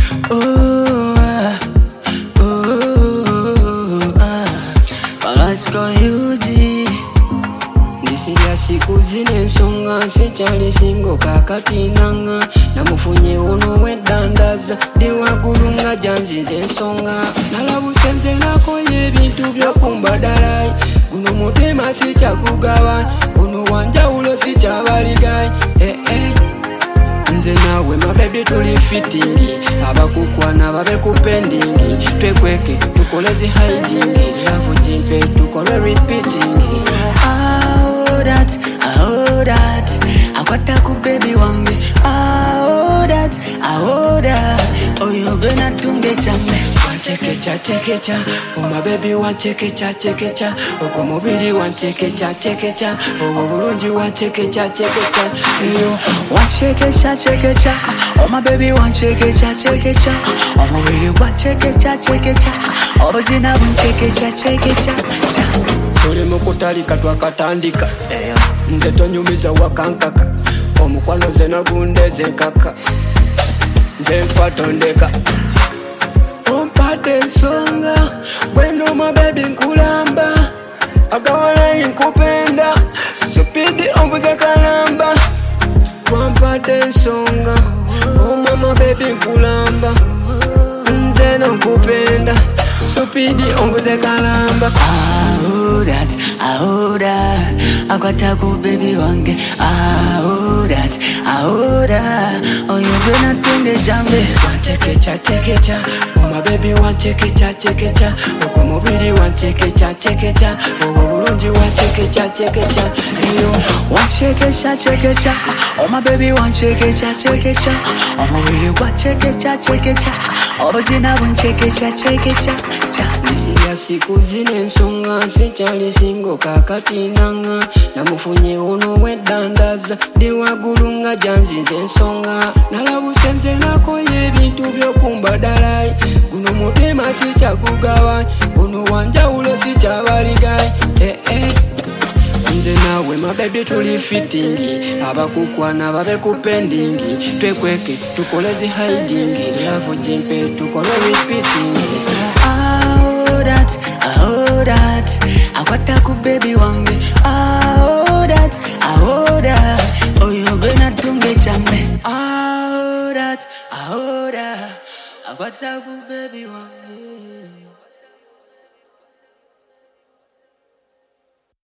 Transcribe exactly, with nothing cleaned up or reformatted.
Oh, ah, oh, ah. Palasco U G. Nisija siku zine nsonga sichali singo kakati nanga namufunye ono wedandaza ndiwagulunga janzize ensonga nalabusenze nakoye ebintu byokumbadalai guno mutima sikyagugaba ono wanjawulo sikyabaligai eh, eh. Nze nawe mabebi tuli fitingi abakukwana babe kupendingi twekweke tukole zi hidingi lavu jimpe tukole repeatingi. Oh that, oh that, akwata ku baby wange. Oh that, oh that, oh you bena tunge chambe. Wanchekecha chekecha, oh my baby wanchekecha chekecha, oh kwa mobili wanchekecha chekecha, oh burunji wanchekecha chekecha, yo wanchekecha chekecha, oh my baby wanchekecha chekecha, oh mobili wanchekecha chekecha, oh bazina wanchekecha chekecha. Tuli mukutalika twakatandika nze tonyumiza wakankaka omukwano ze nagundeze nkaka nze nfa tondeka ompate ensonga gweno mabebi nkulamba agawala nkupenda supidi ombuze kalamba wampate ensonga oma mabebi nkulamba nze nkupenda supidi ombuze kalamba. Oh that, oh that, akwata ku baby wange. Oh that, oh that, oh you bena tunge jambe. Wanchekecha chekecha, oh my baby wanchekecha chekecha, oh kwa mobili wanchekecha chekecha, oh burunji wanchekecha chekecha, yo wanchekecha chekecha, oh my baby wanchekecha chekecha, oh mobili wanchekecha chekecha, oh bazina wanchekecha chekecha. Nisija siku zine nsonga sichali singo kakati nanga namufunye ono wedandaza ndiwagulunga janzize ensonga nalabusenze nakoye ebintu byokumbadalai guno mutima sikyagugaba ono wanjawulo sikyabaligai eh, eh. Nze nawe mabebi tuli fitingi abakukwana babe kupendingi twekweke tukole zi hidingi lavu jimpe tukole repeatingi. Oh that, oh that, akwata ku baby wange. Oh that, oh that, oh you bena tunge chambe. Oh that, oh that, akwata ku baby wange.